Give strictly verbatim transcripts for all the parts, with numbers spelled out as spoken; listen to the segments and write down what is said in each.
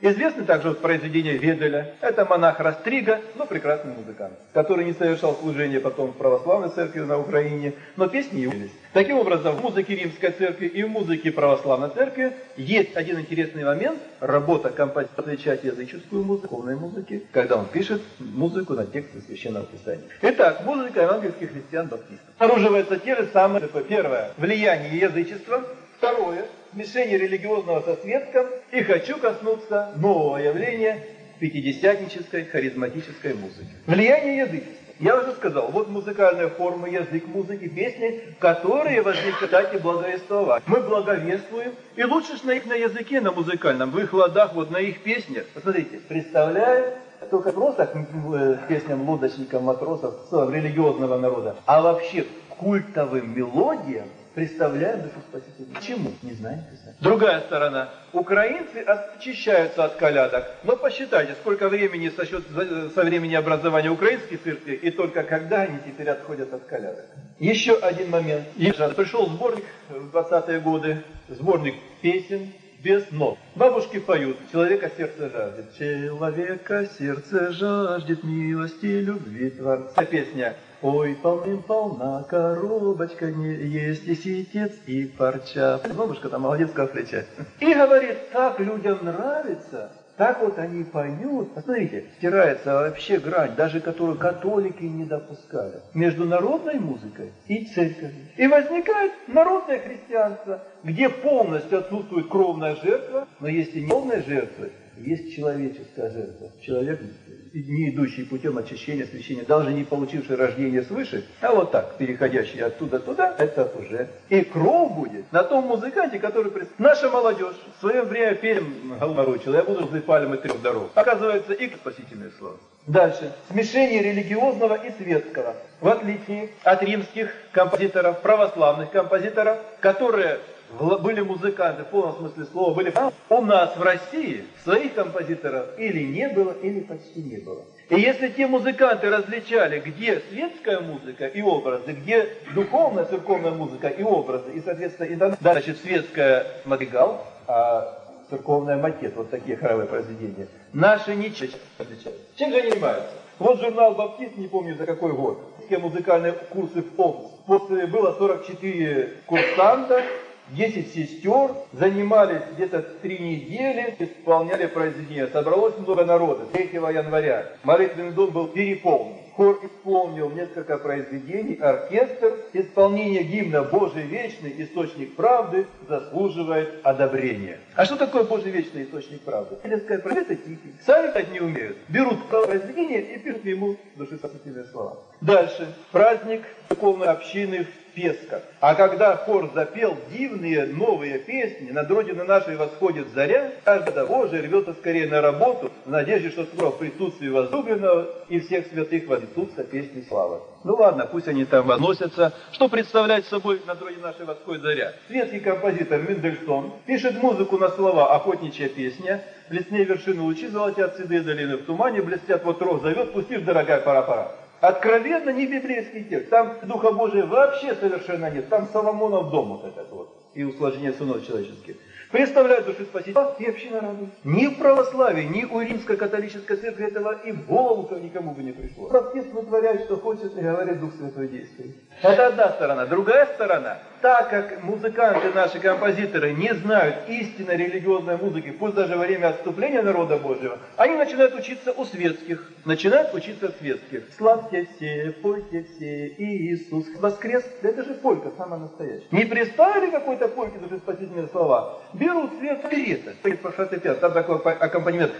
Известны также вот произведения Веделя. Это монах Растрига, но прекрасный музыкант, который не совершал служение потом в православной церкви на Украине, но песни его есть. Таким образом, в музыке Римской церкви и в музыке православной церкви есть один интересный момент. Работа композитора отличает языческую музыку, духовной музыки, когда он пишет музыку на тексты Священного Писания. Итак, музыка евангельских христиан-баптистов. Обнаруживаются те же самые. Первое – влияние язычества. Второе – смешение религиозного со светским. И хочу коснуться нового явления пятидесятнической харизматической музыки. Влияние язычества. Я уже сказал, вот музыкальная форма, язык музыки, песни, которые возникли, кстати, благовествовать. Мы благовествуем, и лучше ж на их на языке, на музыкальном, в их ладах, вот на их песнях. Посмотрите, представляю, только просто к песням лодочников, матросов, религиозного народа, а вообще к культовым мелодиям, представляем душу Спасителя. Почему? Не знаем писать. Другая сторона. Украинцы очищаются от колядок. Но посчитайте, сколько времени со, счет, со времени образования украинских церквей, и только когда они теперь отходят от колядок. Еще один момент. Пришел сборник в двадцатые годы, сборник песен без нот. Бабушки поют, человека сердце жаждет. Человека сердце жаждет милости, любви Творца. Песня. Ой, полным-полна коробочка, не есть и ситец, и парча. Бабушка там молодец, как плеча. И говорит, так людям нравится, так вот они поют. Посмотрите, стирается вообще грань, даже которую католики не допускали, между народной музыкой и церковью. И возникает народное христианство, где полностью отсутствует кровная жертва, но есть и не кровная жертва, есть человеческая жертва. Человек, не идущий путем очищения, освящения, даже не получивший рождение свыше, а вот так, переходящий оттуда туда, это уже и кровь будет на том музыканте, который... Наша молодежь в свое время пели «Голморочила», я буду возле пальмы трех дорог. Оказывается, и спасительное слово. Дальше. Смешение религиозного и светского. В отличие от римских композиторов, православных композиторов, которые... были музыканты, в полном смысле слова, были... У нас в России своих композиторов или не было, или почти не было. И если те музыканты различали, где светская музыка и образы, где духовная, церковная музыка и образы, и, соответственно, и да, значит, светская мадригал, а церковная макет, вот такие хоровые произведения, наши ничего не отличаются. Чем же они занимаются? Вот журнал «Баптист», не помню за какой год, музыкальные курсы в Омске. После было сорок четыре курсанта, десять сестер, занимались где-то три недели, исполняли произведения. Собралось много народа. третьего января молитвенный дом был переполнен. Хор исполнил несколько произведений, оркестр. Исполнение гимна «Божий вечный источник правды» заслуживает одобрения. А что такое Божий вечный источник правды? Сельское это тихий. Сами так не умеют. Берут произведение и пишут ему душеспасительные слова. Дальше. Праздник духовной общины в Песках. А когда хор запел дивные новые песни, над родиной нашей восходит заря, каждый Божий рвется скорее на работу, в надежде, что скоро в присутствии возлюбленного и всех святых вознесутся песни славы. Ну ладно, пусть они там возносятся. Что представляет собой над родиной нашей восходит заря? Светский композитор Мендельсон пишет музыку на слова «Охотничья песня», «Лесные вершины лучи золотят, седые долины в тумане, блестят, вот рог зовет, пустишь, дорогая, пора-пора». Откровенно не библейский текст. Там Духа Божия вообще совершенно нет. Там Соломонов дом вот этот вот. И усложнение сынов человеческих. Представляют души Спасителя и община радуется. Ни в православии, ни у римской католической церкви этого и в голову никому бы не пришло. Баптист вытворяет, что хочет, и говорит, Дух Святой действует. Это одна сторона. Другая сторона, так как музыканты, наши композиторы, не знают истинной религиозной музыки, пусть даже во время отступления народа Божьего, они начинают учиться у светских. Начинают учиться у светских. Славьте все, пойте все, Иисус воскрес. Это же полька, самая настоящая. Не представили какой-то польки душеспасительные слова? Берут свет оперета, там такой аккомпанемент.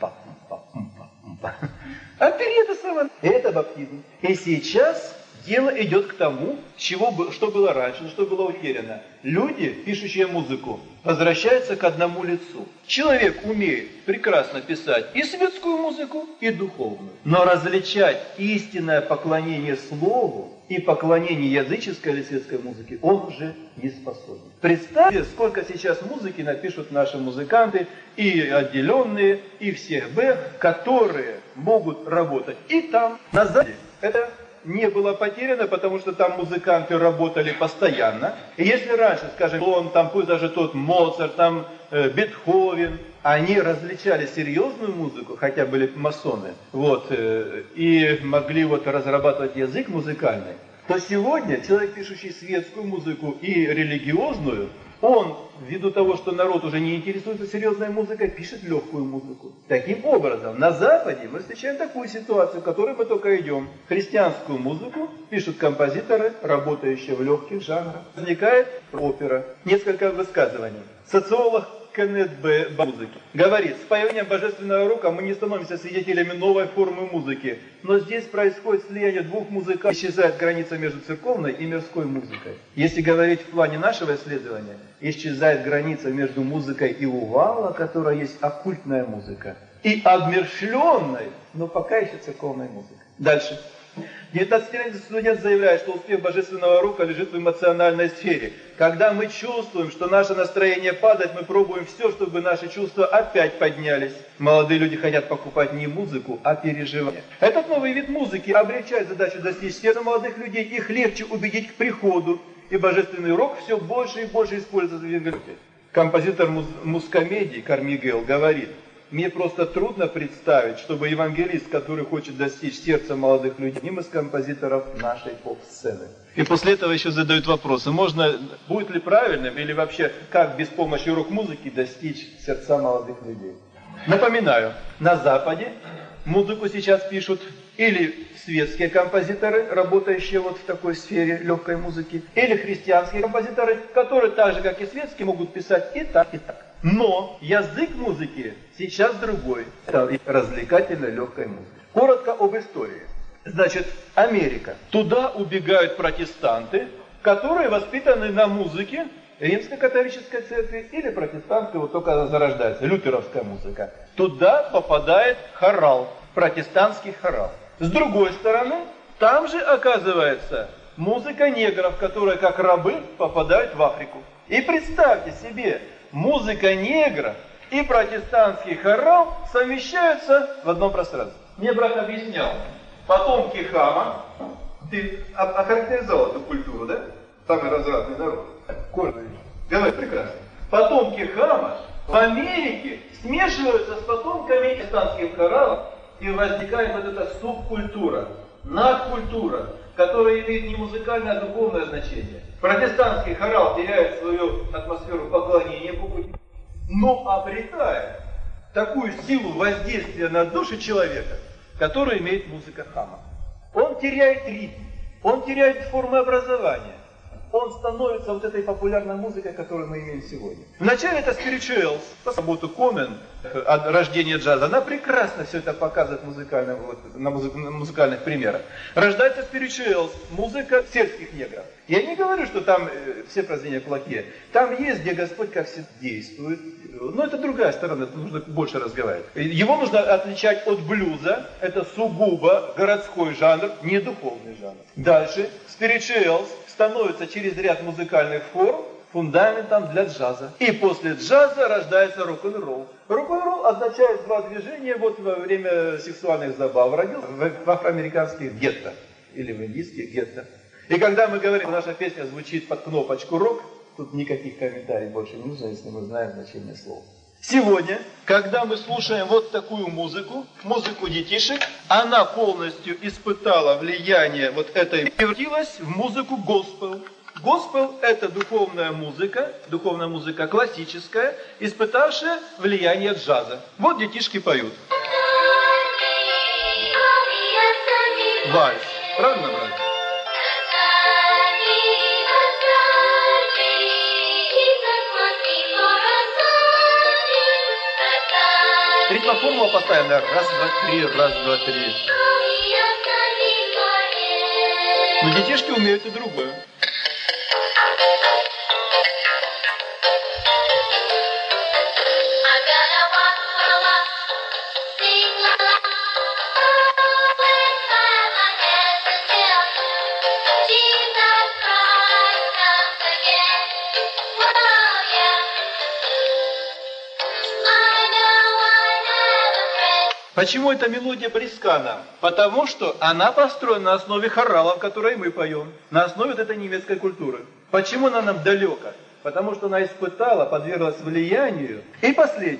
Оперета сама. Это баптизм. И сейчас дело идет к тому, чего, что было раньше, что было утеряно. Люди, пишущие музыку, возвращаются к одному лицу. Человек умеет прекрасно писать и светскую музыку, и духовную. Но различать истинное поклонение слову и поклонение языческой или светской музыки он уже не способен. Представьте, сколько сейчас музыки напишут наши музыканты, и отделенные, и все Б, которые могут работать и там, на Западе. Это не было потеряно, потому что там музыканты работали постоянно. И если раньше, скажем, он там, пусть даже тот Моцарт, там э, Бетховен, они различали серьезную музыку, хотя были масоны, вот, и могли вот разрабатывать язык музыкальный, то сегодня человек, пишущий светскую музыку и религиозную, он, ввиду того, что народ уже не интересуется серьезной музыкой, пишет легкую музыку. Таким образом, на Западе мы встречаем такую ситуацию, в которой мы только идем. Христианскую музыку пишут композиторы, работающие в легких жанрах. Возникает опера. Несколько высказываний. Социолог Кеннет Б. музыки говорит: с появлением божественного рока мы не становимся свидетелями новой формы музыки, но здесь происходит слияние двух музыкантов, исчезает граница между церковной и мирской музыкой. Если говорить в плане нашего исследования, исчезает граница между музыкой и Увала, которая есть оккультная музыка, и обмершленной, но пока еще церковной музыкой. Дальше. девятнадцатилетний студент заявляет, что успех божественного рока лежит в эмоциональной сфере. Когда мы чувствуем, что наше настроение падает, мы пробуем все, чтобы наши чувства опять поднялись. Молодые люди хотят покупать не музыку, а переживания. Этот новый вид музыки облегчает задачу достичь сердца молодых людей, их легче убедить к приходу. И божественный рок все больше и больше используется в евангелии. Композитор муз музкомедии Кармигел говорит: мне просто трудно представить, чтобы евангелист, который хочет достичь сердца молодых людей, одним из композиторов нашей поп-сцены. И после этого еще задают вопросы: можно, будет ли правильным или вообще как без помощи рок-музыки достичь сердца молодых людей. Напоминаю, на Западе музыку сейчас пишут или светские композиторы, работающие вот в такой сфере легкой музыки, или христианские композиторы, которые так же, как и светские, могут писать и так, и так. Но язык музыки сейчас другой. Это развлекательная легкая музыка. Коротко об истории. Значит, Америка. Туда убегают протестанты, которые воспитаны на музыке римско-католической церкви или протестантской, вот только она зарождается, лютеровская музыка. Туда попадает хорал, протестантский хорал. С другой стороны, там же оказывается музыка негров, которые как рабы попадают в Африку. И представьте себе, музыка негров и протестантский хорал совмещаются в одном пространстве. Мне брат объяснял, потомки Хама, ты охарактеризовал эту культуру, да? Самый развратный народ. Корни. Говори, прекрасно. Потомки Хама в Америке смешиваются с потомками протестантских хоралов, и возникает вот эта субкультура, надкультура, которая имеет не музыкальное, а духовное значение. Протестантский хорал теряет свою атмосферу поклонения Богу, но обретает такую силу воздействия на душу человека, которую имеет музыка Хама. Он теряет ритм, он теряет формы образования. Он становится вот этой популярной музыкой, которую мы имеем сегодня. Вначале это Spirituals, работу Комен, рождение джаза. Она прекрасно все это показывает музыкально, вот, на, музык, на музыкальных примерах. Рождается Spirituals, музыка сельских негров. Я не говорю, что там э, все произведения плохие. Там есть, где Господь как все действует. Но это другая сторона, это нужно больше разговаривать. Его нужно отличать от блюза. Это сугубо городской жанр, не духовный жанр. Дальше Spirituals становится через ряд музыкальных форм фундаментом для джаза. И после джаза рождается рок-н-ролл. Рок-н-ролл означает два движения вот во время сексуальных забав. Родился в афроамериканских гетто или в индийских гетто. И когда мы говорим, наша песня звучит под кнопочку рок, тут никаких комментариев больше не нужно, если мы знаем значение слов. Сегодня, когда мы слушаем вот такую музыку, музыку детишек, она полностью испытала влияние вот этой, и превратилась в музыку госпел. Госпел – это духовная музыка, духовная музыка классическая, испытавшая влияние джаза. Вот детишки поют. Вальс. Правильно, брат? Ритмоформула постоянная. Раз, два, три, раз, два, три. Но детишки умеют и другое. Почему эта мелодия близка нам? Потому что она построена на основе хоралов, которые мы поем, на основе вот этой немецкой культуры. Почему она нам далека? Потому что она испытала, подверглась влиянию. И последнее.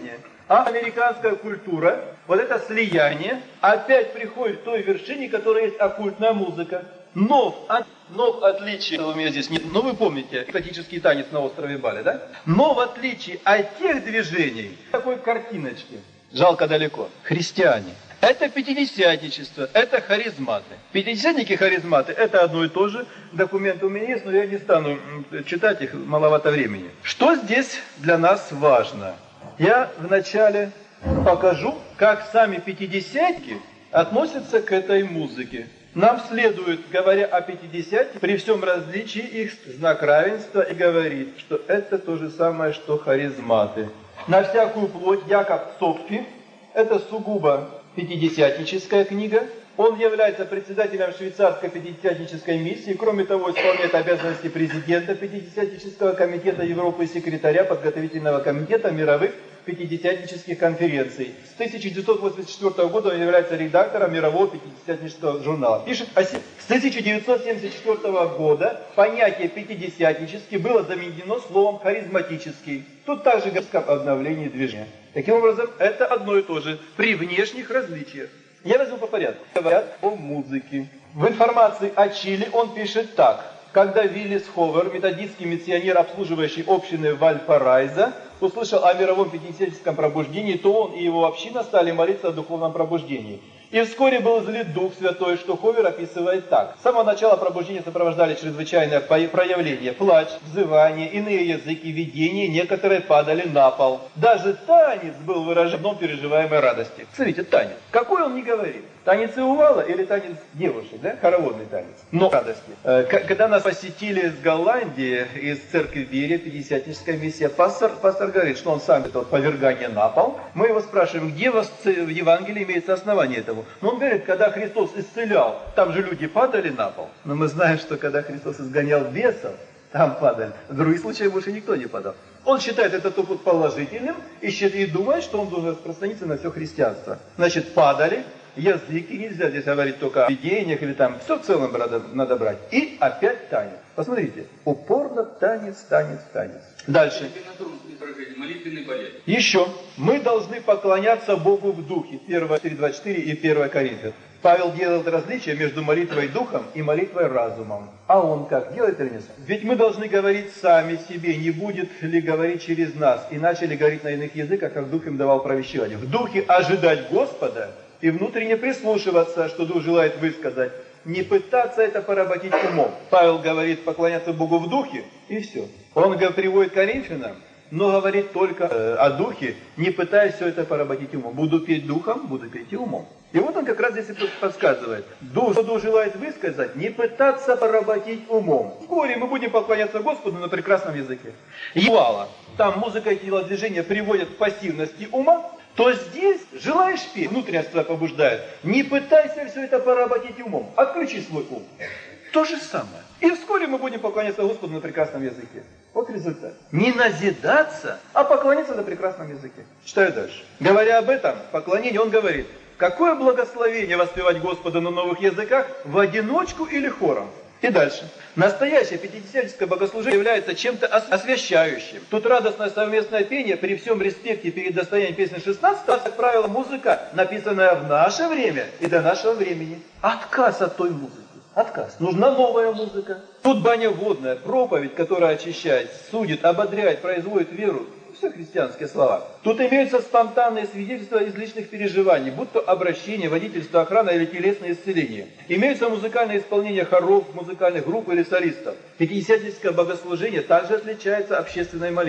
А американская культура, вот это слияние, опять приходит к той вершине, которая есть оккультная музыка. Но, от, но в отличие, у меня здесь нет, ну вы помните, экзотический танец на острове Бали, да? Но в отличие от тех движений, такой картиночки, жалко далеко, христиане. Это пятидесятничество, это харизматы. Пятидесятники-харизматы – это одно и то же. Документы у меня есть, но я не стану читать их, маловато времени. Что здесь для нас важно? Я вначале покажу, как сами пятидесятники относятся к этой музыке. Нам следует, говоря о пятидесятниках, при всем различии их знак равенства и говорить, что это то же самое, что харизматы. На всякую плоть Яков Цопфи – это сугубо пятидесятническая книга. Он является председателем швейцарской пятидесятнической миссии. Кроме того, исполняет обязанности президента Пятидесятнического комитета Европы и секретаря подготовительного комитета мировых пятидесятнических конференций. С тысяча девятьсот восемьдесят четвёртого года он является редактором Мирового пятидесятнического журнала. Пишет о себе. С тысяча девятьсот семьдесят четвёртого года понятие «пятидесятнический» было заменено словом «харизматический». Тут также говорится об обновлении движения. Таким образом, это одно и то же при внешних различиях. Я возьму по порядку. Говорят о музыке. В информации о Чили он пишет так. Когда Виллис Ховер, методистский миссионер, обслуживающий общины Вальпарайзо, услышал о мировом пятидесятническом пробуждении, то он и его община стали молиться о духовном пробуждении. И вскоре был излит Дух Святой, что Ховер описывает так. С самого начала пробуждения сопровождали чрезвычайное проявление: плач, взывание, иные языки, видения, некоторые падали на пол. Даже танец был выражением переживаемой радости. Смотрите, танец. Какой он не говорит? Танец Иувала или танец девушек, да? Хороводный танец. Но радости. Когда нас посетили из Голландии, из церкви Вере, пятидесятническая миссия, пастор, пастор говорит, что он сам это вот повергание на пол. Мы его спрашиваем, где в Евангелии имеется основание этому? Но он говорит, когда Христос исцелял, там же люди падали на пол. Но мы знаем, что когда Христос изгонял бесов, там падали. В других случаях больше никто не падал. Он считает этот опыт положительным и, считает, и думает, что он должен распространиться на все христианство. Значит, падали. Языки нельзя здесь говорить только о видениях или там, все в целом надо, надо брать. И опять танец. Посмотрите, упорно танец, танец, танец. Дальше. Еще. Мы должны поклоняться Богу в духе. первое четыре двадцать четыре и первое Коринфянам. Павел делает различие между молитвой духом и молитвой разумом. А он как, делает или нет? Ведь мы должны говорить сами себе, не будет ли говорить через нас. И начали говорить на иных языках, как Дух им давал провещевание. В духе ожидать Господа и внутренне прислушиваться, что Дух желает высказать. Не пытаться это поработить умом. Павел говорит поклоняться Богу в духе, и все. Он приводит к Коринфянам, но говорит только э, о духе, не пытаясь все это поработить умом. Буду петь духом, буду петь и умом. И вот он как раз здесь и подсказывает. Дух, что Дух желает высказать, не пытаться поработить умом. Вскоре мы будем поклоняться Господу на прекрасном языке. Евала. Там музыка и телодвижения приводят к пассивности ума, то здесь желаешь петь, внутренность твоя побуждает. Не пытайся все это поработить умом. Отключи свой ум. То же самое. И вскоре мы будем поклоняться Господу на прекрасном языке. Вот результат. Не назидаться, а поклониться на прекрасном языке. Читаю дальше. Говоря об этом поклонении, он говорит: какое благословение воспевать Господа на новых языках, в одиночку или хором. И дальше. Настоящее пятидесятническое богослужение является чем-то освящающим. Тут радостное совместное пение при всем респекте перед достоянием песни шестнадцатого, как правило, музыка, написанная в наше время и до нашего времени. Отказ от той музыки. Отказ. Нужна новая музыка. Тут баня водная, проповедь, которая очищает, судит, ободряет, производит веру. Все христианские слова. Тут имеются спонтанные свидетельства из личных переживаний, будь то обращение, водительство, охрана или телесное исцеление. Имеются музыкальные исполнения хоров, музыкальных групп или солистов. Пятидесятническое богослужение также отличается общественной молитвой.